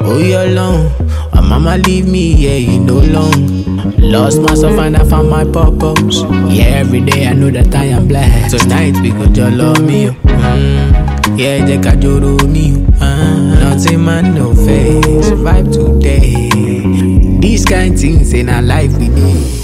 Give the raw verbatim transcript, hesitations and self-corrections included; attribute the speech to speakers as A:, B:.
A: Oh, you're alone. My mama leave me, yeah, you know long. Lost myself and I found my purpose. Yeah, every day I know that I am blessed. Tonight because you love me. Mm. Yeah, they can do me. Uh, nothing man, no face. Survive today. These kind things in our life we need.